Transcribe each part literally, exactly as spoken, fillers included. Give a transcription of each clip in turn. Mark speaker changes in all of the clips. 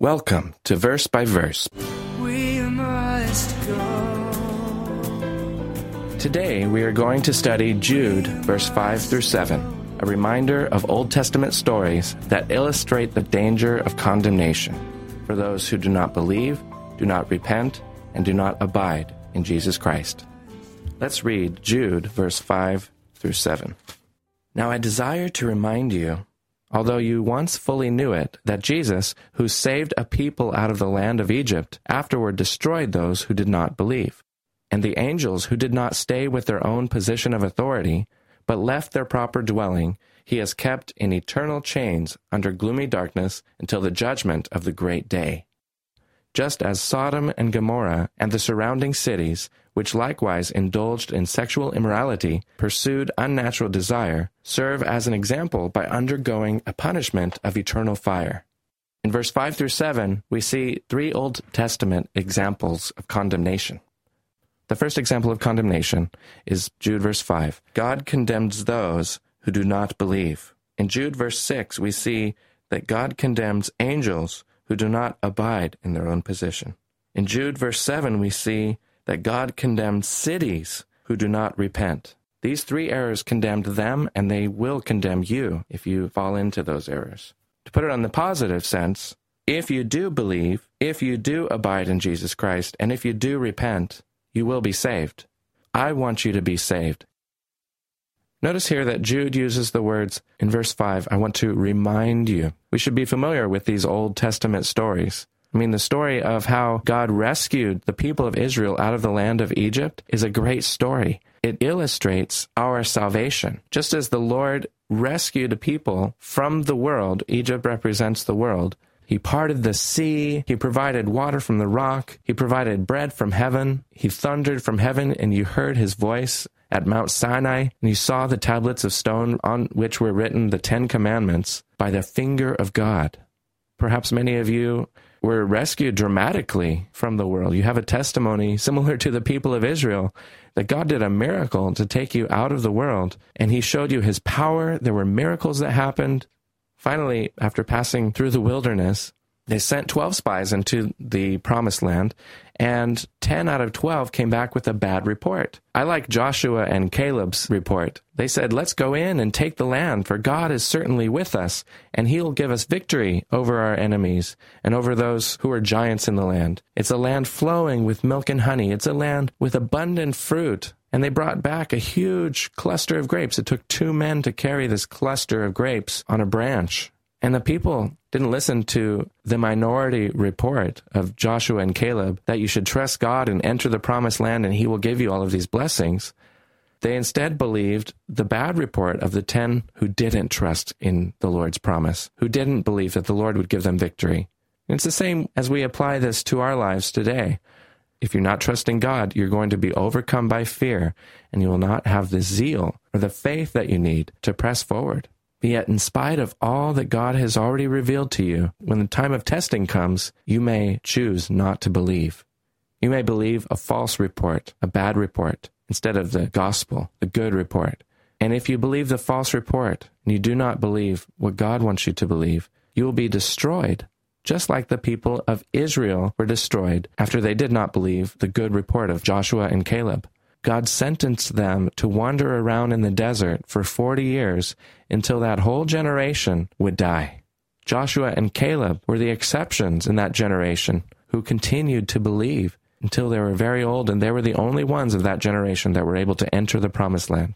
Speaker 1: Welcome to Verse by Verse.
Speaker 2: We must go.
Speaker 1: Today we are going to study Jude, verse five through seven, a reminder of Old Testament stories that illustrate the danger of condemnation for those who do not believe, do not repent, and do not abide in Jesus Christ. Let's read Jude, verse five through seven. Now I desire to remind you, although you once fully knew it, that Jesus, who saved a people out of the land of Egypt, afterward destroyed those who did not believe. And the angels who did not stay with their own position of authority, but left their proper dwelling, he has kept in eternal chains under gloomy darkness until the judgment of the great day. Just as Sodom and Gomorrah and the surrounding cities, which likewise indulged in sexual immorality, pursued unnatural desire, serve as an example by undergoing a punishment of eternal fire. In verse five through seven, we see three Old Testament examples of condemnation. The first example of condemnation is Jude verse five. God condemns those who do not believe. In Jude verse six, we see that God condemns angels who do not abide in their own position. In Jude verse seven, we see that God condemns cities who do not repent. These three errors condemned them, and they will condemn you if you fall into those errors. To put it on the positive sense, if you do believe, if you do abide in Jesus Christ, and if you do repent, you will be saved. I want you to be saved. Notice here that Jude uses the words in verse five, I want to remind you. We should be familiar with these Old Testament stories. I mean, the story of how God rescued the people of Israel out of the land of Egypt is a great story. It illustrates our salvation. Just as the Lord rescued a people from the world, Egypt represents the world. He parted the sea, he provided water from the rock, he provided bread from heaven, he thundered from heaven, and you heard his voice at Mount Sinai, and you saw the tablets of stone on which were written the Ten Commandments by the finger of God. Perhaps many of you were rescued dramatically from the world. You have a testimony similar to the people of Israel that God did a miracle to take you out of the world, and he showed you his power. There were miracles that happened. Finally, after passing through the wilderness, they sent twelve spies into the promised land, and ten out of twelve came back with a bad report. I like Joshua and Caleb's report. They said, let's go in and take the land, for God is certainly with us, and he'll give us victory over our enemies and over those who are giants in the land. It's a land flowing with milk and honey. It's a land with abundant fruit. And they brought back a huge cluster of grapes. It took two men to carry this cluster of grapes on a branch. And the people didn't listen to the minority report of Joshua and Caleb that you should trust God and enter the promised land and he will give you all of these blessings. They instead believed the bad report of the ten who didn't trust in the Lord's promise, who didn't believe that the Lord would give them victory. And it's the same as we apply this to our lives today. If you're not trusting God, you're going to be overcome by fear, and you will not have the zeal or the faith that you need to press forward. Yet, in spite of all that God has already revealed to you, when the time of testing comes, you may choose not to believe. You may believe a false report, a bad report, instead of the gospel, the good report. And if you believe the false report, and you do not believe what God wants you to believe, you will be destroyed, just like the people of Israel were destroyed after they did not believe the good report of Joshua and Caleb. God sentenced them to wander around in the desert for forty years until that whole generation would die. Joshua and Caleb were the exceptions in that generation who continued to believe until they were very old, and they were the only ones of that generation that were able to enter the promised land.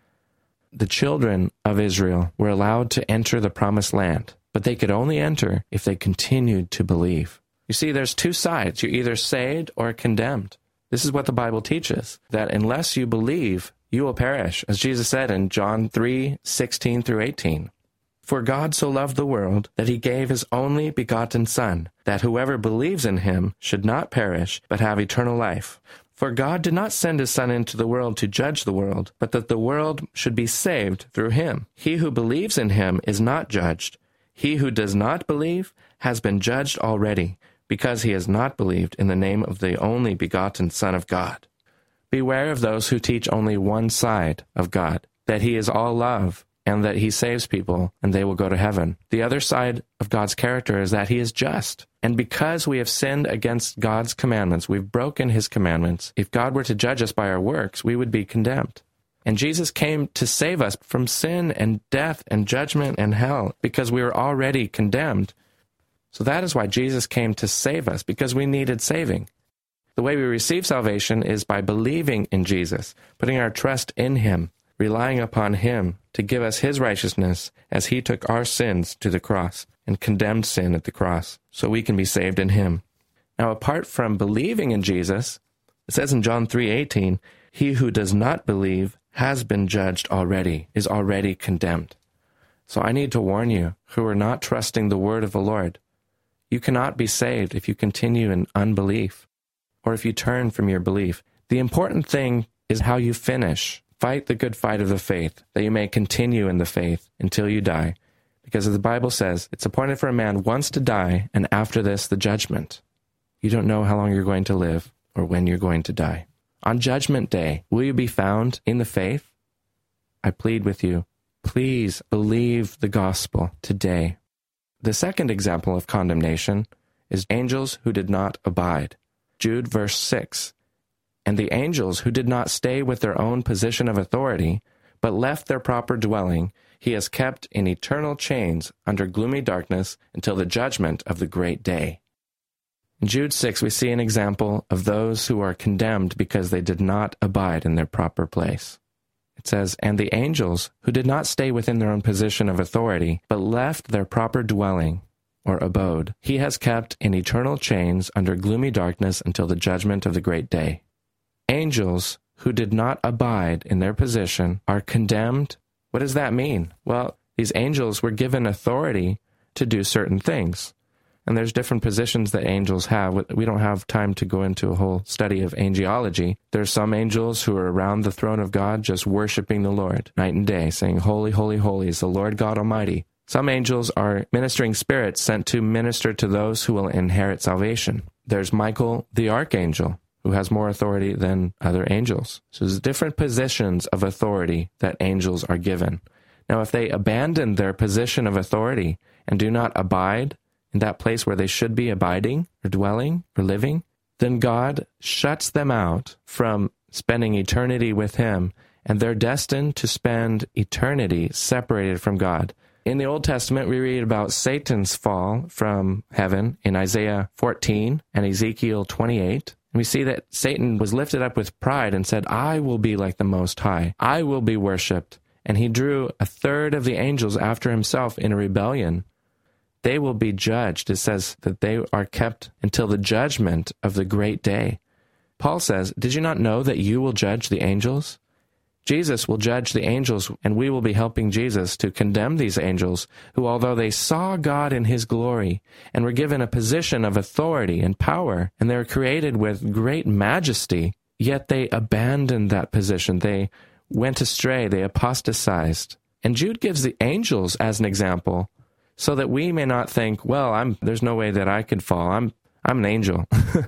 Speaker 1: The children of Israel were allowed to enter the promised land, but they could only enter if they continued to believe. You see, there's two sides. You're either saved or condemned. This is what the Bible teaches, that unless you believe, you will perish, as Jesus said in John three, sixteen through eighteen. For God so loved the world that he gave his only begotten Son, that whoever believes in him should not perish, but have eternal life. For God did not send his Son into the world to judge the world, but that the world should be saved through him. He who believes in him is not judged. He who does not believe has been judged already, because he has not believed in the name of the only begotten Son of God. Beware of those who teach only one side of God, that he is all love, and that he saves people and they will go to heaven. The other side of God's character is that he is just. And because we have sinned against God's commandments, we've broken his commandments, if God were to judge us by our works, we would be condemned. And Jesus came to save us from sin and death and judgment and hell because we were already condemned. So that is why Jesus came to save us, because we needed saving. The way we receive salvation is by believing in Jesus, putting our trust in him, relying upon him to give us his righteousness as he took our sins to the cross and condemned sin at the cross, so we can be saved in him. Now, apart from believing in Jesus, it says in John three eighteen, he who does not believe has been judged already, is already condemned. So I need to warn you who are not trusting the word of the Lord. You cannot be saved if you continue in unbelief or if you turn from your belief. The important thing is how you finish. Fight the good fight of the faith, that you may continue in the faith until you die. Because as the Bible says, it's appointed for a man once to die, and after this, the judgment. You don't know how long you're going to live or when you're going to die. On Judgment Day, will you be found in the faith? I plead with you, please believe the gospel today. The second example of condemnation is angels who did not abide. Jude verse six, and the angels who did not stay with their own position of authority, but left their proper dwelling, he has kept in eternal chains under gloomy darkness until the judgment of the great day. In Jude six, we see an example of those who are condemned because they did not abide in their proper place. It says, and the angels who did not stay within their own position of authority, but left their proper dwelling, or abode, he has kept in eternal chains under gloomy darkness until the judgment of the great day. Angels who did not abide in their position are condemned. What does that mean? Well, these angels were given authority to do certain things. And there's different positions that angels have. We don't have time to go into a whole study of angelology. There's some angels who are around the throne of God just worshiping the Lord night and day, saying, holy, holy, holy is the Lord God Almighty. Some angels are ministering spirits sent to minister to those who will inherit salvation. There's Michael the archangel, who has more authority than other angels. So there's different positions of authority that angels are given. Now, if they abandon their position of authority and do not abide in that place where they should be abiding or dwelling or living, then God shuts them out from spending eternity with him, and they're destined to spend eternity separated from God. In the Old Testament, we read about Satan's fall from heaven in Isaiah fourteen and Ezekiel twenty-eight. And we see that Satan was lifted up with pride and said, I will be like the Most High. I will be worshipped. And he drew a third of the angels after himself in a rebellion. They will be judged. It says that they are kept until the judgment of the great day. Paul says, did you not know that you will judge the angels? Jesus will judge the angels, and we will be helping Jesus to condemn these angels who, although they saw God in his glory and were given a position of authority and power, and they were created with great majesty, yet they abandoned that position. They went astray. They apostatized. And Jude gives the angels as an example so that we may not think, well, I'm, there's no way that I could fall. I'm, I'm an angel.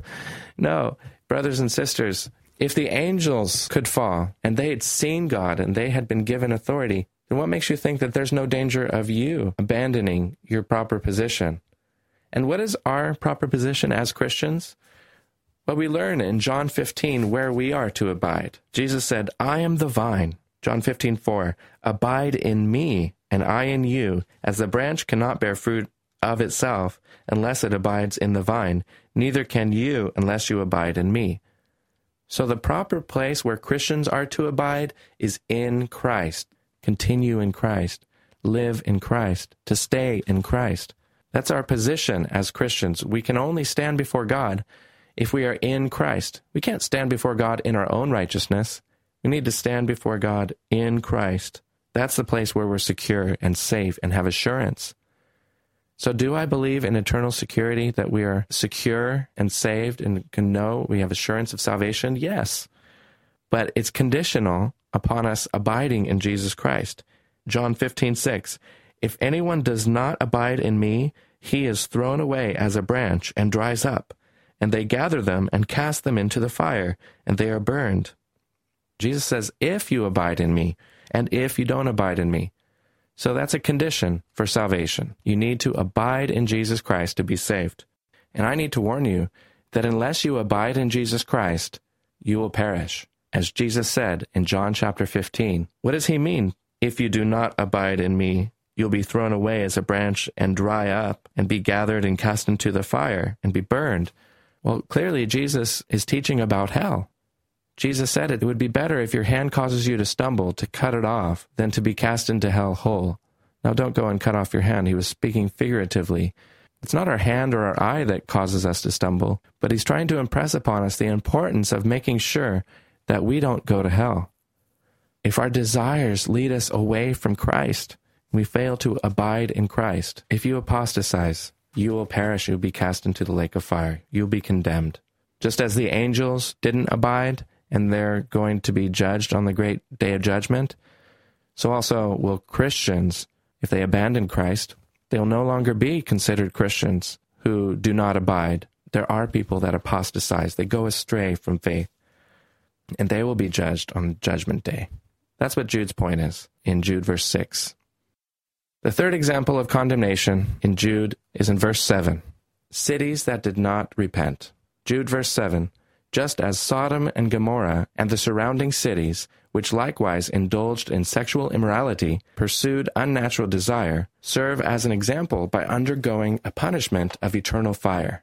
Speaker 1: No, brothers and sisters, if the angels could fall and they had seen God and they had been given authority, then what makes you think that there's no danger of you abandoning your proper position? And what is our proper position as Christians? Well, we learn in John fifteen where we are to abide. Jesus said, I am the vine. John fifteen four, abide in me and I in you, as the branch cannot bear fruit of itself unless it abides in the vine, neither can you unless you abide in me. So the proper place where Christians are to abide is in Christ. Continue in Christ. Live in Christ. To stay in Christ. That's our position as Christians. We can only stand before God if we are in Christ. We can't stand before God in our own righteousness. We need to stand before God in Christ. That's the place where we're secure and safe and have assurance. So do I believe in eternal security, that we are secure and saved and can know we have assurance of salvation? Yes. But it's conditional upon us abiding in Jesus Christ. John fifteen six, if anyone does not abide in me, he is thrown away as a branch and dries up, and they gather them and cast them into the fire, and they are burned. Jesus says, if you abide in me, and if you don't abide in me. So that's a condition for salvation. You need to abide in Jesus Christ to be saved. And I need to warn you that unless you abide in Jesus Christ, you will perish. As Jesus said in John chapter fifteen, what does he mean? If you do not abide in me, you'll be thrown away as a branch and dry up and be gathered and cast into the fire and be burned. Well, clearly Jesus is teaching about hell. Jesus said it would be better if your hand causes you to stumble, to cut it off, than to be cast into hell whole. Now, don't go and cut off your hand. He was speaking figuratively. It's not our hand or our eye that causes us to stumble, but he's trying to impress upon us the importance of making sure that we don't go to hell. If our desires lead us away from Christ, we fail to abide in Christ. If you apostatize, you will perish. You'll be cast into the lake of fire. You'll be condemned. Just as the angels didn't abide, and they're going to be judged on the great day of judgment, so also will Christians, if they abandon Christ, they'll no longer be considered Christians who do not abide. There are people that apostatize. They go astray from faith, and they will be judged on Judgment Day. That's what Jude's point is in Jude verse six. The third example of condemnation in Jude is in verse seven. Cities that did not repent. Jude verse seven. Just as Sodom and Gomorrah and the surrounding cities, which likewise indulged in sexual immorality, pursued unnatural desire, serve as an example by undergoing a punishment of eternal fire.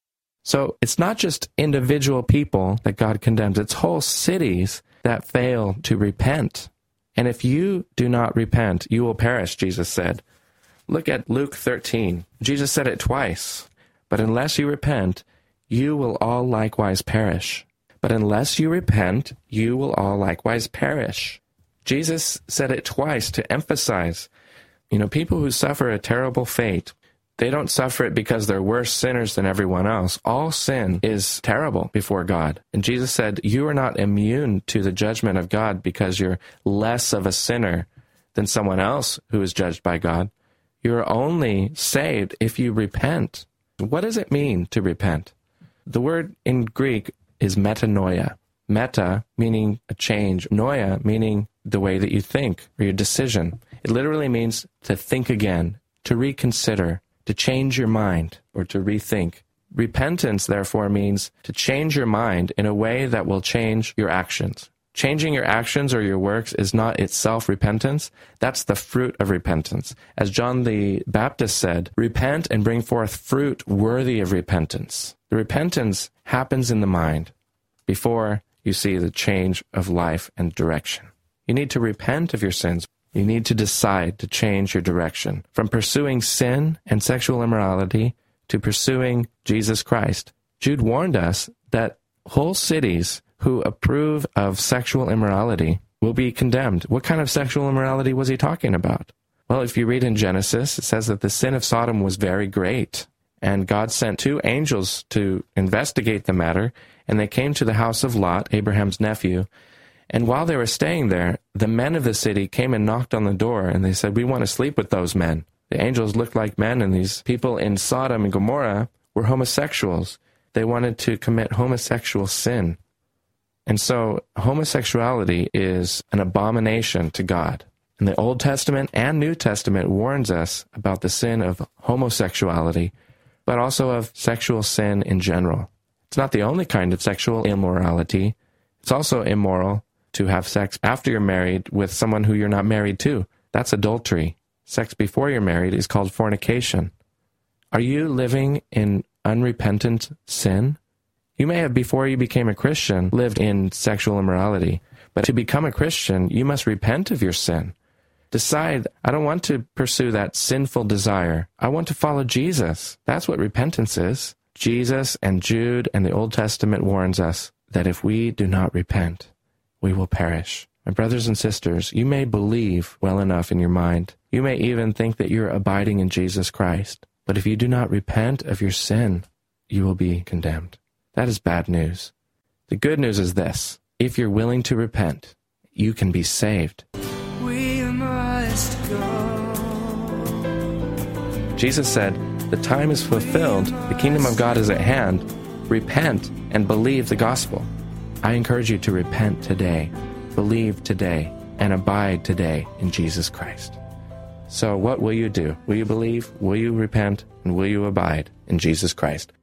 Speaker 1: So it's not just individual people that God condemns, it's whole cities that fail to repent. And if you do not repent, you will perish, Jesus said. Look at Luke thirteen. Jesus said it twice. But unless you repent, you will all likewise perish. But unless you repent, you will all likewise perish. Jesus said it twice to emphasize, you know, people who suffer a terrible fate, they don't suffer it because they're worse sinners than everyone else. All sin is terrible before God. And Jesus said, you are not immune to the judgment of God because you're less of a sinner than someone else who is judged by God. You're only saved if you repent. What does it mean to repent? The word in Greek is metanoia. Meta meaning a change, noia meaning the way that you think or your decision. It literally means to think again, to reconsider, to change your mind or to rethink. Repentance, therefore, means to change your mind in a way that will change your actions. Changing your actions or your works is not itself repentance. That's the fruit of repentance. As John the Baptist said, repent and bring forth fruit worthy of repentance. The repentance happens in the mind before you see the change of life and direction. You need to repent of your sins. You need to decide to change your direction from pursuing sin and sexual immorality to pursuing Jesus Christ. Jude warned us that whole cities who approve of sexual immorality will be condemned. What kind of sexual immorality was he talking about? Well, if you read in Genesis, it says that the sin of Sodom was very great. And God sent two angels to investigate the matter, and they came to the house of Lot, Abraham's nephew. And while they were staying there, the men of the city came and knocked on the door, and they said, we want to sleep with those men. The angels looked like men, and these people in Sodom and Gomorrah were homosexuals. They wanted to commit homosexual sin. And so homosexuality is an abomination to God. And the Old Testament and New Testament warns us about the sin of homosexuality, but also of sexual sin in general. It's not the only kind of sexual immorality. It's also immoral to have sex after you're married with someone who you're not married to. That's adultery. Sex before you're married is called fornication. Are you living in unrepentant sin? You may have, before you became a Christian, lived in sexual immorality. But to become a Christian, you must repent of your sin. Decide, I don't want to pursue that sinful desire. I want to follow Jesus. That's what repentance is. Jesus and Jude and the Old Testament warns us that if we do not repent, we will perish. My brothers and sisters, you may believe well enough in your mind. You may even think that you're abiding in Jesus Christ. But if you do not repent of your sin, you will be condemned. That is bad news. The good news is this. If you're willing to repent, you can be saved.
Speaker 2: We must go.
Speaker 1: Jesus said, the time is fulfilled, the kingdom of God is at hand. Repent and believe the gospel. I encourage you to repent today, believe today, and abide today in Jesus Christ. So what will you do? Will you believe? Will you repent? And will you abide in Jesus Christ?